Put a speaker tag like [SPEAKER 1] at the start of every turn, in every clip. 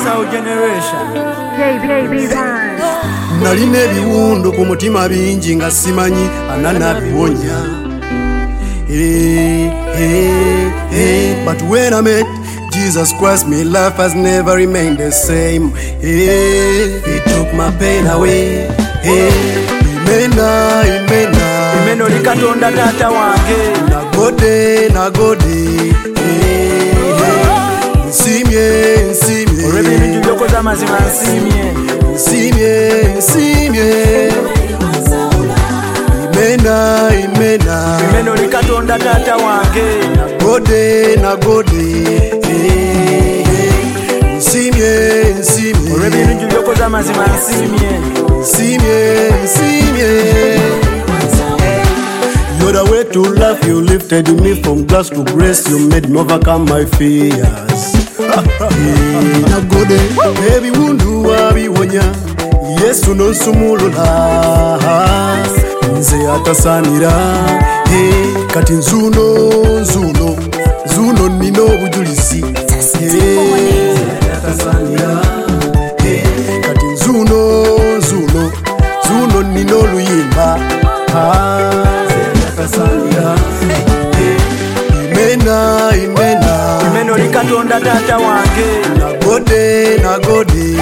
[SPEAKER 1] Soul generation.
[SPEAKER 2] Baby Band.
[SPEAKER 3] Nalina ebiwundu ku mutima bingi nga simanyi ananabiwonya. But when I met Jesus Christ, my life has never remained the same. He took my pain away. Imena, imena.
[SPEAKER 1] Imeno likatonda tata wange.
[SPEAKER 3] Nagode. Nsimye.
[SPEAKER 1] Olw'ebintu by'okoze amazima nsimye.
[SPEAKER 3] Imena.
[SPEAKER 1] Imeno likatonda tata wange.
[SPEAKER 3] Nagode. Nsimye.
[SPEAKER 1] Olw'ebintu by'okoze amazima nsimye.
[SPEAKER 3] You're the way to life, you lifted me from grass to grace, you made me overcome my fears. Nagode, baby wundu wabiwonya, Yesu nonsumulula, nze atasanira, kati nzuno nino obujulizi, atasanira, kati nzuno nino oluyimba,
[SPEAKER 1] Imeno likatonda tata wange.
[SPEAKER 3] Nagode.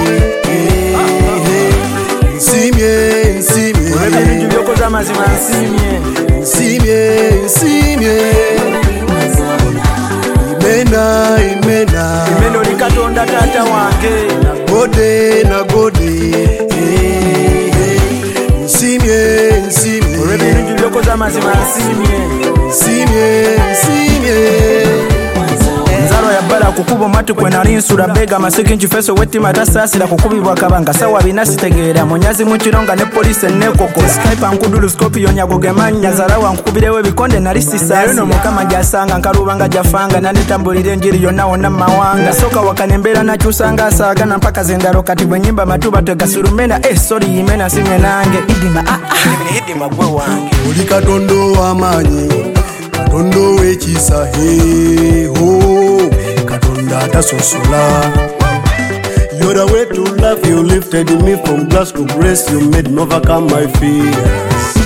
[SPEAKER 3] Nsimye.
[SPEAKER 1] Olw'ebintu by'okoze amazima nsimye. Imeno likatonda tata wange.
[SPEAKER 3] Nagode. Nsimye.
[SPEAKER 1] Olw'ebintu by'okoze amazima nsimye. Nzalwa ya bbala kukuba omatu kwe nali nsula bega amasiki nkifeso wettima tasaasira kukubibwa kabanga sawa bina sitegeera munyazi mu kironga ne poliisi enneekoko skype ankudulu scorpion nyago gemanya zalawa nkukubirewo ebikonde nali sisaasi no mukama gyasanga nkalubanga gyafanga nanditambulira enjiri yonna wonna mu mawanga soka wakane embeera nakyusanga asaagana mpaka zendalo kati bwe nyimba matuba tegasulumena sori yimena simye nange idima gwe wange
[SPEAKER 3] oli katonda w'amaanyi katonda w'ekisa katonda atasosola. You're the way to life, you lifted me from grass to grace, you made me overcome my fears.